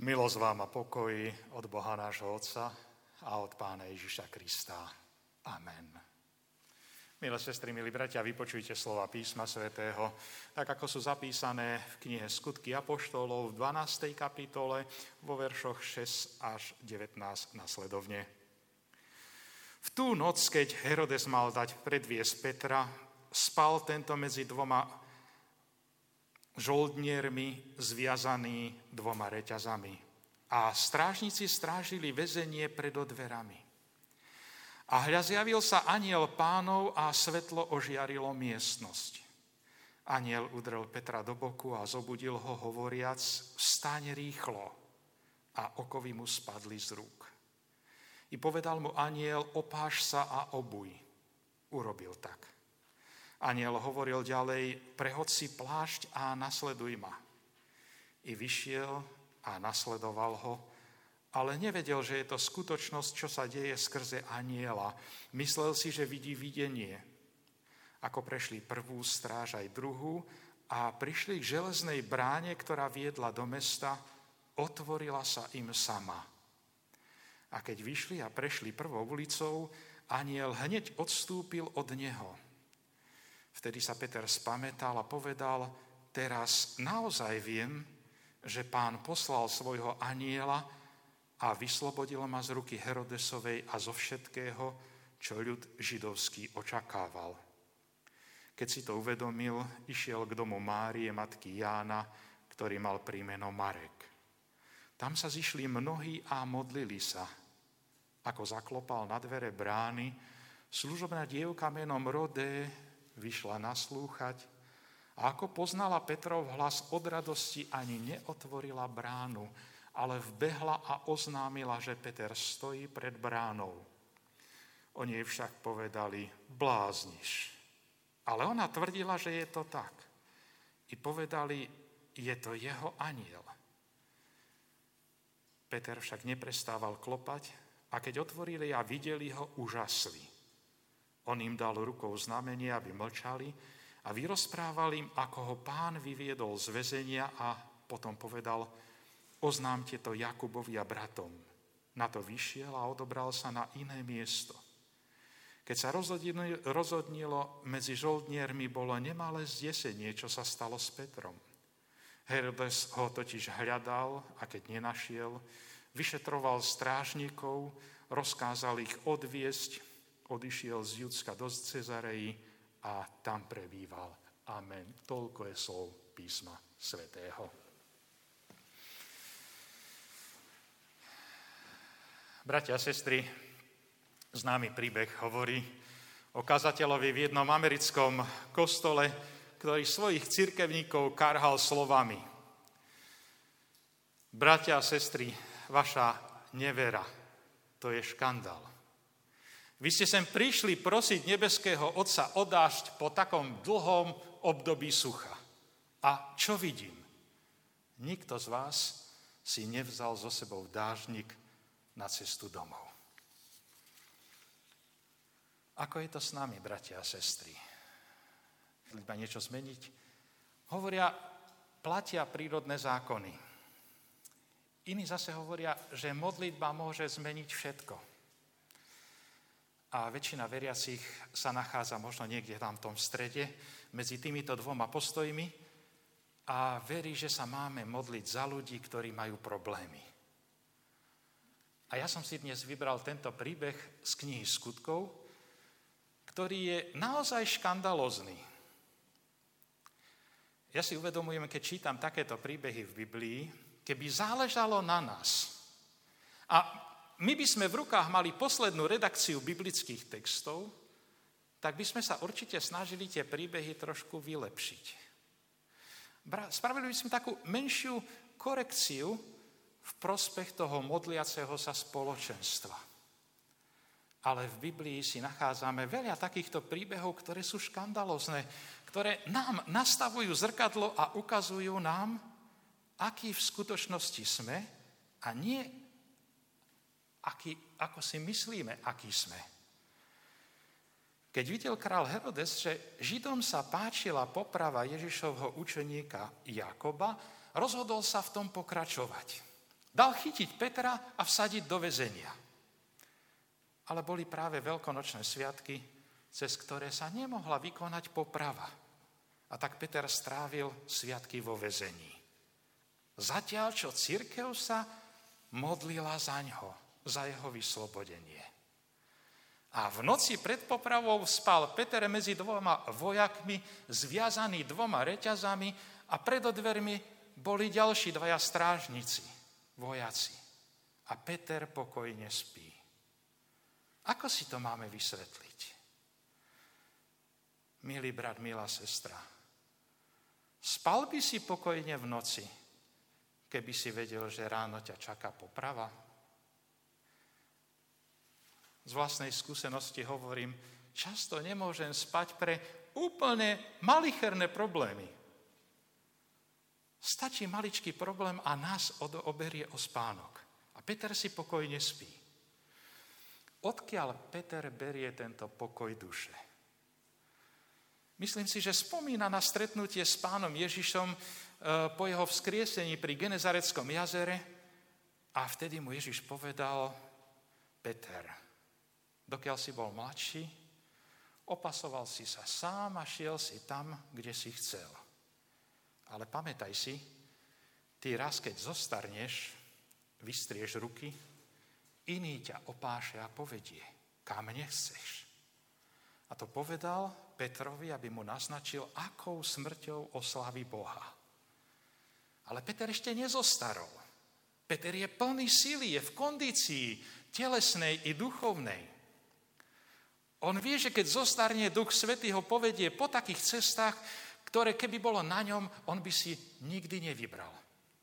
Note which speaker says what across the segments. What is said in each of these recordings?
Speaker 1: Milosť vám a pokoj od Boha nášho Otca a od Pána Ježiša Krista. Amen. Milé sestry, milí bratia, vypočujte slova písma svätého, tak ako sú zapísané v knihe Skutky apoštolov v 12. kapitole vo veršoch 6 až 19 nasledovne. V tú noc, keď Herodes mal dať predviesť Petra, spal tento medzi dvoma žoldniermi zviazaný dvoma reťazami. A strážnici strážili väzenie pred dverami. A hľa zjavil sa anjel Pánov a svetlo ožiarilo miestnosť. Anjel udrel Petra do boku a zobudil ho, hovoriac: vstaň rýchlo. A okovy mu spadli z rúk. I povedal mu anjel: opáš sa a obuj. Urobil tak. Anjel hovoril ďalej: prehoď si plášť a nasleduj ma. I vyšiel a nasledoval ho, ale nevedel, že je to skutočnosť, čo sa deje skrze anjela. Myslel si, že vidí videnie. Ako prešli prvú stráž aj druhú a prišli k železnej bráne, ktorá viedla do mesta, otvorila sa im sama. A keď vyšli a prešli prvou ulicou, anjel hneď odstúpil od neho. Vtedy sa Peter spamätal a povedal: teraz naozaj viem, že Pán poslal svojho anjela a vyslobodil ma z ruky Herodesovej a zo všetkého, čo ľud židovský očakával. Keď si to uvedomil, išiel k domu Márie, matky Jána, ktorý mal príjmeno Marek. Tam sa zišli mnohí a modlili sa. Ako zaklopal na dvere brány, služobná dievka menom Rodé vyšla naslúchať a ako poznala Petrov hlas, od radosti ani neotvorila bránu, ale vbehla a oznámila, že Peter stojí pred bránou. Oni jej však povedali: blázniš. Ale ona tvrdila, že je to tak. I povedali: je to jeho anjel. Peter však neprestával klopať a keď otvorili a videli ho, úžasli. On im dal rukou znamenie, aby mlčali, a vyrozprával im, ako ho Pán vyviedol z väzenia, a potom povedal: oznámte to Jakubovi a bratom. Na to vyšiel a odobral sa na iné miesto. Keď sa rozhodnilo medzi žoldniermi, bolo nemalé zdesenie, čo sa stalo s Petrom. Herodes ho totiž hľadal a keď nenašiel, vyšetroval strážnikov, rozkázal ich odviesť, odišiel z Judska do Cezareji a tam prebýval. Amen. Toľko je slov písma svätého. Bratia a sestry, známy príbeh hovorí o kazateľovi v jednom americkom kostole, ktorý svojich cirkevníkov karhal slovami: bratia a sestry, vaša nevera, to je škandál. Vy ste sem prišli prosiť nebeského Otca o dážď po takom dlhom období sucha. A čo vidím? Nikto z vás si nevzal so sebou dáždnik na cestu domov. Ako je to s nami, bratia a sestry? Iba niečo zmeniť? Hovoria, platia prírodné zákony. Iní zase hovoria, že modlitba môže zmeniť všetko. A väčšina veriacich sa nachádza možno niekde tam v tom strede medzi týmito dvoma postojmi a verí, že sa máme modliť za ľudí, ktorí majú problémy. A ja som si dnes vybral tento príbeh z knihy Skutkov, ktorý je naozaj škandalózny. Ja si uvedomujem, keď čítam takéto príbehy v Biblii, keby záležalo na nás a my by sme v rukách mali poslednú redakciu biblických textov, tak by sme sa určite snažili tie príbehy trošku vylepšiť. Spravili by sme takú menšiu korekciu v prospech toho modliaceho sa spoločenstva. Ale v Biblii si nachádzame veľa takýchto príbehov, ktoré sú škandalózne, ktoré nám nastavujú zrkadlo a ukazujú nám, aký v skutočnosti sme a nie ako si myslíme, aký sme. Keď videl král Herodes, že Židom sa páčila poprava Ježišovho učeníka Jakoba, rozhodol sa v tom pokračovať. Dal chytiť Petra a vsadiť do väzenia. Ale boli práve veľkonočné sviatky, cez ktoré sa nemohla vykonať poprava. A tak Peter strávil sviatky vo väzení. Zatiaľ, čo cirkev sa modlila zaňho, za jeho vyslobodenie. A v noci pred popravou spal Peter medzi dvoma vojakmi, zviazaný 2 reťazami a pred dvermi boli ďalší 2 strážnici, vojaci. A Peter pokojne spí. Ako si to máme vysvetliť? Milý brat, milá sestra, spal by si pokojne v noci, keby si vedel, že ráno ťa čaká poprava? Z vlastnej skúsenosti hovorím, často nemôžem spať pre úplne malicherné problémy. Stačí maličký problém a nás oberie o spánok. A Peter si pokojne spí. Odkiaľ Peter berie tento pokoj duše? Myslím si, že spomína na stretnutie s pánom Ježišom po jeho vzkriesení pri Genezareckom jazere a vtedy mu Ježiš povedal: Peter, dokiaľ si bol mladší, opasoval si sa sám a šiel si tam, kde si chcel. Ale pamätaj si, ty raz, keď zostarneš, vystrieš ruky, iný ťa opáše a povedie, kam nechceš. A to povedal Petrovi, aby mu naznačil, akou smrťou oslávi Boha. Ale Peter ešte nezostarol. Peter je plný sily, je v kondícii telesnej i duchovnej. On vie, že keď zostarne, Duch Svätý ho povedie po takých cestách, ktoré keby bolo na ňom, on by si nikdy nevybral.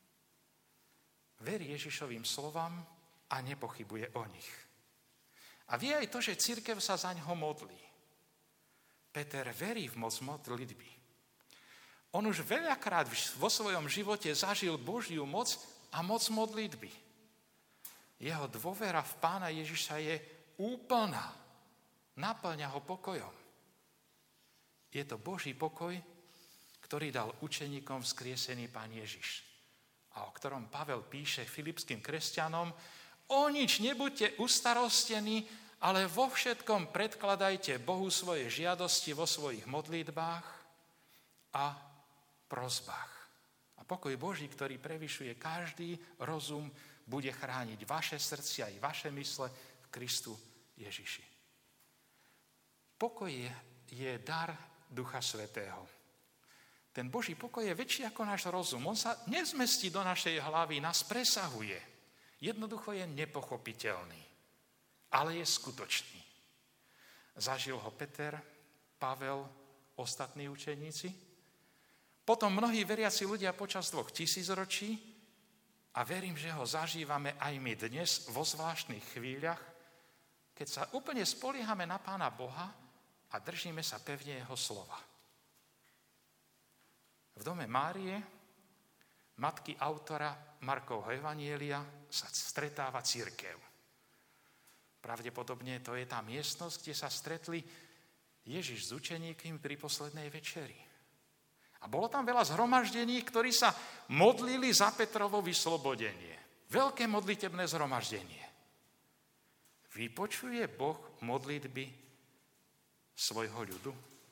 Speaker 1: Verí Ježišovým slovám a nepochybuje o nich. A vie aj to, že cirkev sa za ňoho modlí. Peter verí v moc modlitby. On už veľakrát vo svojom živote zažil Božiu moc a moc modlitby. Jeho dôvera v Pána Ježiša je úplná. Naplňa ho pokojom. Je to Boží pokoj, ktorý dal učeníkom vzkriesený Pán Ježiš. A o ktorom Pavel píše filipským kresťanom: o nič nebuďte ustarostení, ale vo všetkom predkladajte Bohu svoje žiadosti vo svojich modlitbách a prosbách. A pokoj Boží, ktorý prevyšuje každý rozum, bude chrániť vaše srdcia i vaše mysle v Kristu Ježiši. Pokoj je dar Ducha Svätého. Ten Boží pokoj je väčší ako náš rozum. On sa nezmestí do našej hlavy, nás presahuje. Jednoducho je nepochopiteľný, ale je skutočný. Zažil ho Peter, Pavel, ostatní učeníci, potom mnohí veriaci ľudia počas 2000 ročí a verím, že ho zažívame aj my dnes vo zvláštnych chvíľach, keď sa úplne spoliehame na Pána Boha a držíme sa pevne jeho slova. V dome Márie, matky autora Markovho evanjelia, sa stretáva cirkev. Pravdepodobne to je tá miestnosť, kde sa stretli Ježiš s učeníkmi pri poslednej večeri. A bolo tam veľa zhromaždení, ktorí sa modlili za Petrovo vyslobodenie. Veľké modlitebné zhromaždenie. Vypočuje Boh modlitby svojho ľudu?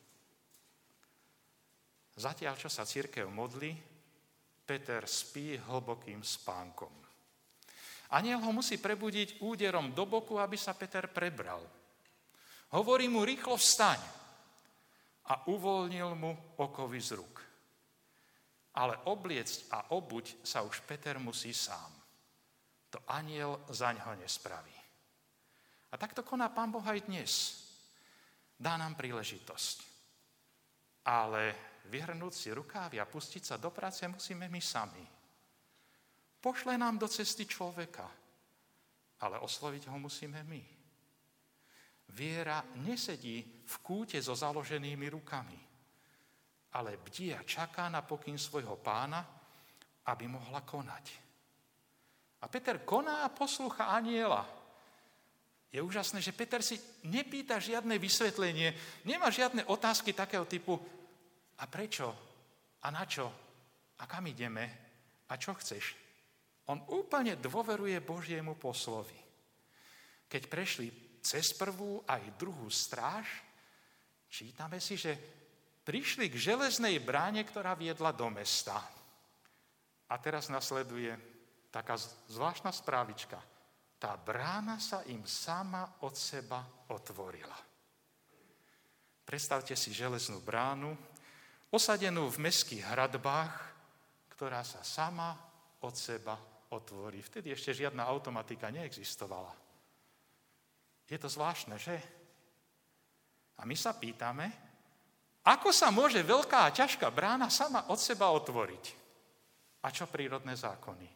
Speaker 1: Zatiaľ, čo sa cirkev modlí, Peter spí hlbokým spánkom. Anjel ho musí prebudiť úderom do boku, aby sa Peter prebral. Hovorí mu: rýchlo vstaň. A uvoľnil mu okovy z rúk. Ale obliecť a obuť sa už Peter musí sám. To anjel za ňoho nespraví. A takto koná Pán Boh aj dnes. Dá nám príležitosť. Ale vyhrnúť si rukávy a pustiť sa do práce musíme my sami. Pošle nám do cesty človeka, ale osloviť ho musíme my. Viera nesedí v kúte so založenými rukami, ale bdí a čaká na pokyn svojho Pána, aby mohla konať. A Peter koná a poslúcha anjela. Je úžasné, že Peter si nepýta žiadne vysvetlenie, nemá žiadne otázky takého typu: a prečo? A na čo? A kam ideme? A čo chceš? On úplne dôveruje Božiemu poslovi. Keď prešli cez prvú aj druhú stráž, čítame si, že prišli k železnej bráne, ktorá viedla do mesta. A teraz nasleduje taká zvláštna správička. Tá brána sa im sama od seba otvorila. Predstavte si železnú bránu, osadenú v mestských hradbách, ktorá sa sama od seba otvorí. Vtedy ešte žiadna automatika neexistovala. Je to zvláštne, že? A my sa pýtame, ako sa môže veľká a ťažká brána sama od seba otvoriť? A čo prírodné zákony?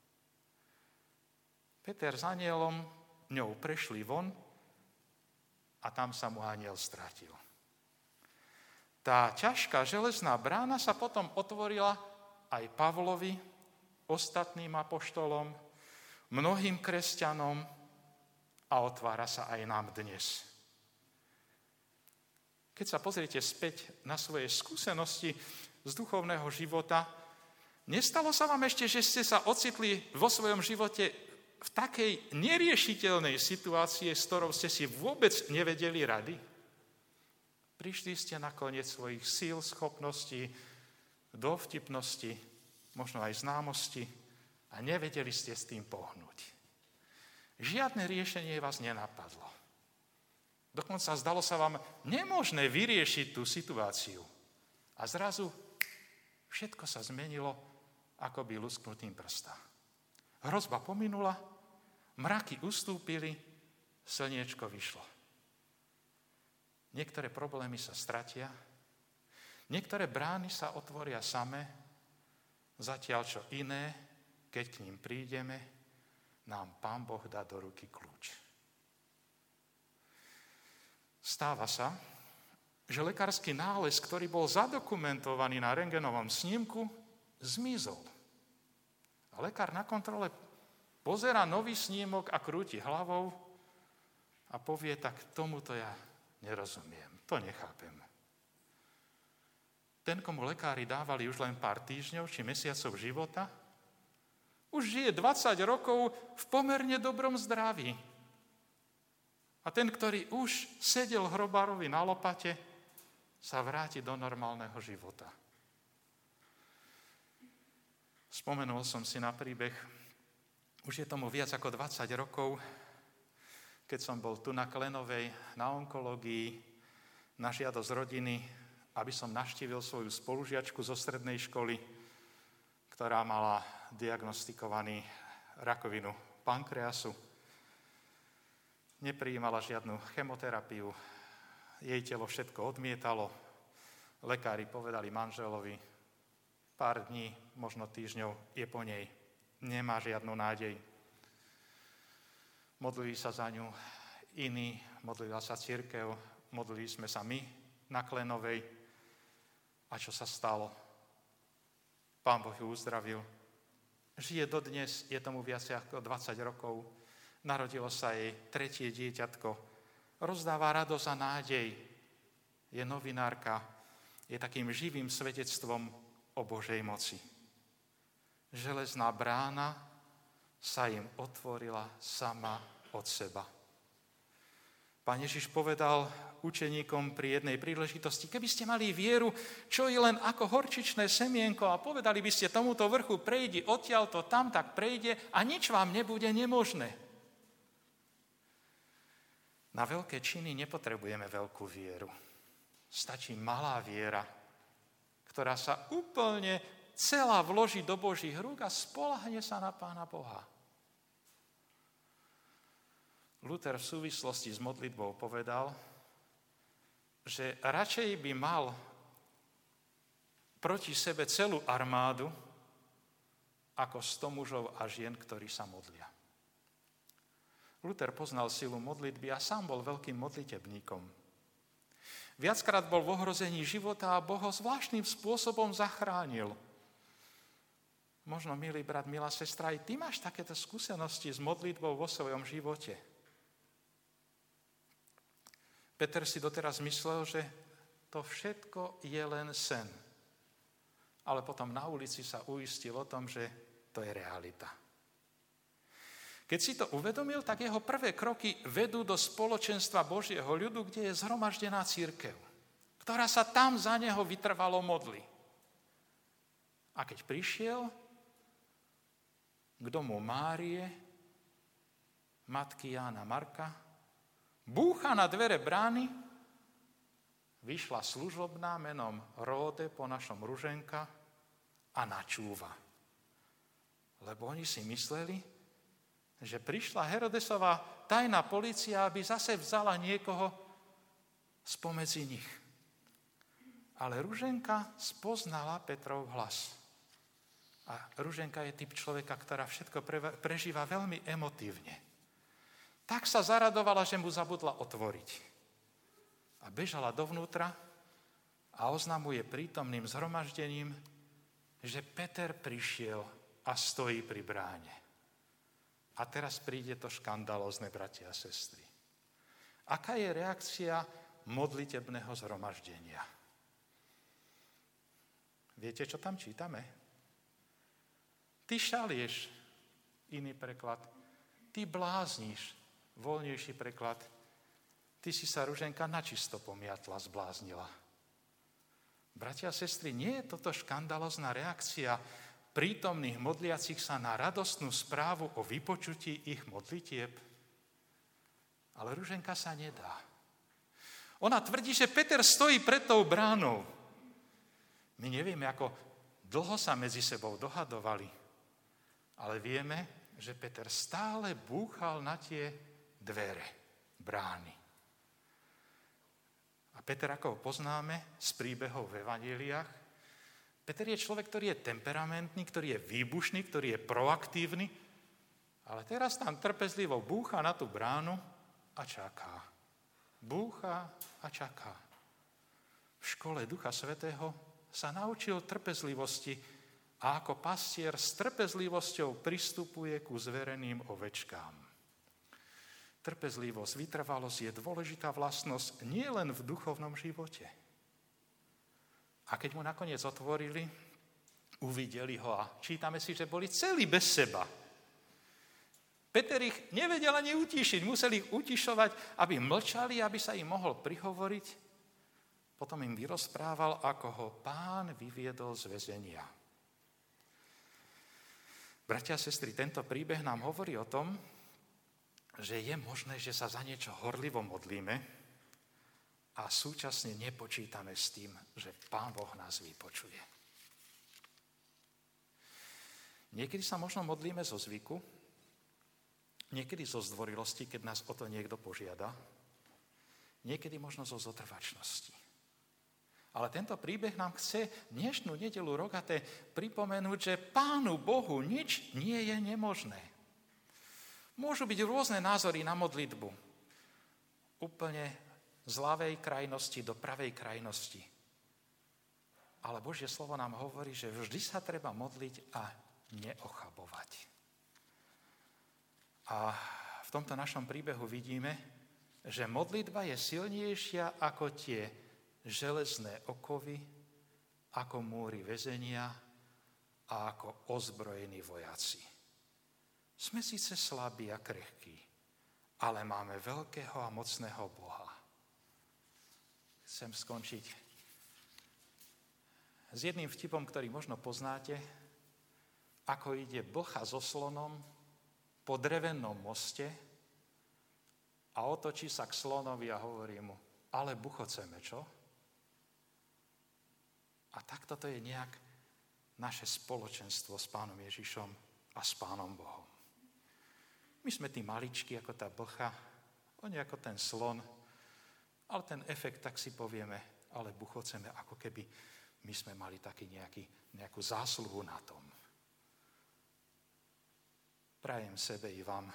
Speaker 1: Peter s anielom ňou prešli von a tam sa mu aniel stratil. Tá ťažká železná brána sa potom otvorila aj Pavlovi, ostatným apoštolom, mnohým kresťanom a otvára sa aj nám dnes. Keď sa pozriete späť na svoje skúsenosti z duchovného života, nestalo sa vám ešte, že ste sa ocitli vo svojom živote v takej neriešiteľnej situácii, s ktorou ste si vôbec nevedeli rady? Prišli ste na koniec svojich síl, schopností, dovtipnosti, možno aj známosti a nevedeli ste s tým pohnúť. Žiadne riešenie vás nenapadlo. Dokonca zdalo sa vám nemožné vyriešiť tú situáciu. A zrazu všetko sa zmenilo akoby lusknutím prsta. Hrozba pominula, mraky ustúpili, slniečko vyšlo. Niektoré problémy sa stratia, niektoré brány sa otvoria samé, zatiaľ čo iné, keď k ním prídeme, nám Pán Boh dá do ruky kľúč. Stáva sa, že lekársky nález, ktorý bol zadokumentovaný na rentgenovom snímku, zmizol. A lekár na kontrole pozerá nový snímok a krúti hlavou a povie, tak tomuto ja nerozumiem, to nechápem. Ten, komu lekári dávali už len pár týždňov či mesiacov života, už žije 20 rokov v pomerne dobrom zdraví. A ten, ktorý už sedel hrobárovi na lopate, sa vráti do normálneho života. Spomenul som si na príbeh, už je tomu viac ako 20 rokov, keď som bol tu na Klenovej na onkológii, na žiadosť rodiny, aby som navštívil svoju spolužiačku zo strednej školy, ktorá mala diagnostikovaný rakovinu pankreasu. Neprijímala žiadnu chemoterapiu, jej telo všetko odmietalo. Lekári povedali manželovi, pár dní, možno týždňov je po nej, nemá žiadnu nádej. Modlili sa za ňu iní, modlila sa cirkev, modlili sme sa my na Klenovej. A čo sa stalo? Pán Boh ju uzdravil. Žije dodnes, je tomu viac ako 20 rokov. Narodilo sa jej tretie dieťatko. Rozdáva radosť a nádej. Je novinárka. Je takým živým svedectvom o Božej moci. Železná brána sa im otvorila sama od seba. Pán Ježiš povedal učeníkom pri jednej príležitosti, keby ste mali vieru, čo je len ako horčičné semienko a povedali by ste tomuto vrchu, prejdi odtiaľto, tam tak prejde a nič vám nebude nemožné. Na veľké činy nepotrebujeme veľkú vieru. Stačí malá viera, ktorá sa úplne celá vloží do Božích rúk a spoľahne sa na Pána Boha. Luther v súvislosti s modlitbou povedal, že radšej by mal proti sebe celú armádu, ako 100 mužov a žien, ktorí sa modlia. Luther poznal silu modlitby a sám bol veľkým modlitebníkom. Viackrát bol v ohrození života a Boh ho zvláštnym spôsobom zachránil. Možno, milý brat, milá sestra, aj ty máš takéto skúsenosti s modlitbou vo svojom živote. Peter si doteraz myslel, že to všetko je len sen. Ale potom na ulici sa uistil o tom, že to je realita. Keď si to uvedomil, tak jeho prvé kroky vedú do spoločenstva Božieho ľudu, kde je zhromaždená cirkev, ktorá sa tam za neho vytrvalo modlí. A keď prišiel k domu Márie, matky Jána Marka, búcha na dvere brány, vyšla služobná menom Róde, po našom Ruženka, a načúva. Lebo oni si mysleli, že prišla Herodesová tajná polícia, aby zase vzala niekoho spomedzi nich. Ale Ruženka spoznala Petrov hlas. A Ruženka je typ človeka, ktorá všetko prežíva veľmi emotívne. Tak sa zaradovala, že mu zabudla otvoriť. A bežala dovnútra a oznamuje prítomným zhromaždením, že Peter prišiel a stojí pri bráne. A teraz príde to škandalózne, bratia a sestry. Aká je reakcia modlitebného zhromaždenia? Viete, čo tam čítame? Ty šalieš, iný preklad. Ty blázniš, voľnejší preklad. Ty si sa, Ruženka, načisto pomiatla, zbláznila. Bratia a sestry, nie je toto škandalózna reakcia prítomných modliacich sa na radostnú správu o vypočutí ich modlitieb? Ale Ruženka sa nedá. Ona tvrdí, že Peter stojí pred tou bránou. My nevieme, ako dlho sa medzi sebou dohadovali, ale vieme, že Peter stále búchal na tie dvere, brány. A Peter, ako ho poznáme z príbehov v evanjeliách, Peter je človek, ktorý je temperamentný, ktorý je výbušný, ktorý je proaktívny, ale teraz tam trpezlivo búcha na tú bránu a čaká. Búcha a čaká. V škole Ducha Svätého sa naučil trpezlivosti a ako pastier s trpezlivosťou pristupuje ku zvereným ovečkám. Trpezlivosť, vytrvalosť je dôležitá vlastnosť nielen v duchovnom živote. A keď mu nakoniec otvorili, uvideli ho a čítame si, že boli celí bez seba. Peter ich nevedel ani utíšiť, museli ich utišovať, aby mlčali, aby sa im mohol prihovoriť. Potom im vyrozprával, ako ho Pán vyviedol z väzenia. Bratia a sestry, tento príbeh nám hovorí o tom, že je možné, že sa za niečo horlivo modlíme a súčasne nepočítame s tým, že Pán Boh nás vypočuje. Niekedy sa možno modlíme zo zvyku, niekedy zo zdvorilosti, keď nás o to niekto požiada, niekedy možno zo zotrvačnosti. Ale tento príbeh nám chce dnešnú nedeľu rogaté pripomenúť, že Pánu Bohu nič nie je nemožné. Môžu byť rôzne názory na modlitbu. Úplne z ľavej krajnosti do pravej krajnosti. Ale Božie slovo nám hovorí, že vždy sa treba modliť a neochabovať. A v tomto našom príbehu vidíme, že modlitba je silnejšia ako tie železné okovy, ako múry väzenia a ako ozbrojení vojaci. Sme síce slabí a krehkí, ale máme veľkého a mocného Boha. Chcem skončiť s jedným vtipom, ktorý možno poznáte, ako ide blcha so slonom po drevenom moste a otočí sa k slonovi a hovorí mu, ale buchoceme, čo? A takto to je nejak naše spoločenstvo s Pánom Ježišom a s Pánom Bohom. My sme tí maličky ako tá blcha, oni ako ten slon, ale ten efekt, tak si povieme, ale buchoceme, ako keby my sme mali taký nejakú zásluhu na tom. Prajem sebe i vám,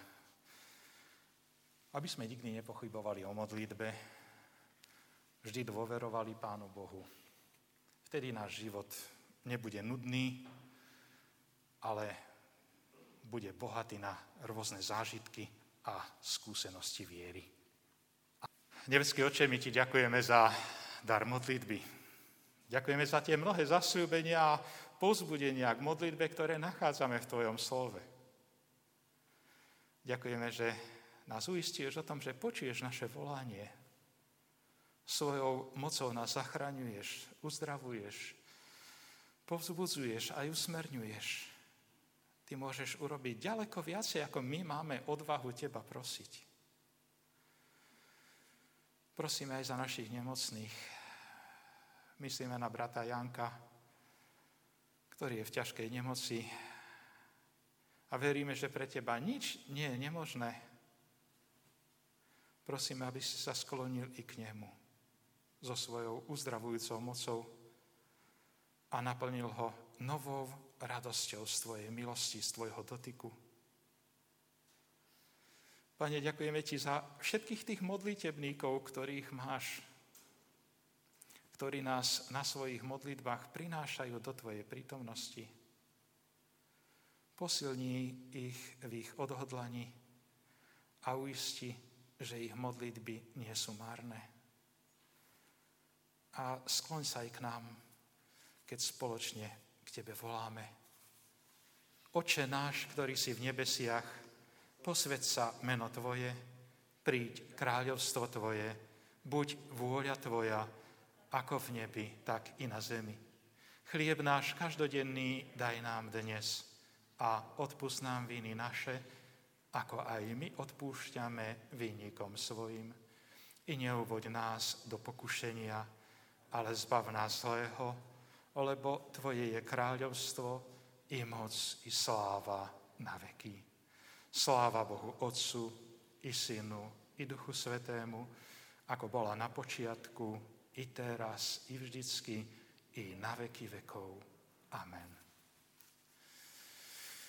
Speaker 1: aby sme nikdy nepochybovali o modlitbe, vždy dôverovali Pánu Bohu. Vtedy náš život nebude nudný, ale bude bohatý na rôzne zážitky a skúsenosti viery. Nebeský Otče, my ti ďakujeme za dar modlitby. Ďakujeme za tie mnohé zasľúbenia a povzbudenia k modlitbe, ktoré nachádzame v tvojom slove. Ďakujeme, že nás uistíš o tom, že počuješ naše volanie. Svojou mocou nás zachraňuješ, uzdravuješ, povzbudzuješ a usmerňuješ. Ty môžeš urobiť ďaleko viacej, ako my máme odvahu teba prosiť. Prosíme aj za našich nemocných. Myslíme na brata Janka, ktorý je v ťažkej nemoci a veríme, že pre teba nič nie je nemožné. Prosíme, aby si sa sklonil i k nemu so svojou uzdravujúcou mocou a naplnil ho novou radosťou z tvojej milosti, z tvojho dotyku. Pane, ďakujeme ti za všetkých tých modlitebníkov, ktorých máš, ktorí nás na svojich modlitbách prinášajú do tvojej prítomnosti. Posilni ich v ich odhodlaní a uisti, že ich modlitby nie sú márne. A skloň sa aj k nám, keď spoločne k tebe voláme. Oče náš, ktorý si v nebesiach, posväť sa meno tvoje, príď kráľovstvo tvoje, buď vôľa tvoja, ako v nebi, tak i na zemi. Chlieb náš každodenný daj nám dnes a odpusť nám viny naše, ako aj my odpúšťame vinníkom svojim. I neuvoď nás do pokušenia, ale zbav nás zlého, lebo tvoje je kráľovstvo, i moc, i sláva na veky. Sláva Bohu Otcu, i Synu, i Duchu Svätému, ako bola na počiatku, i teraz, i vždycky, i na veky vekov. Amen.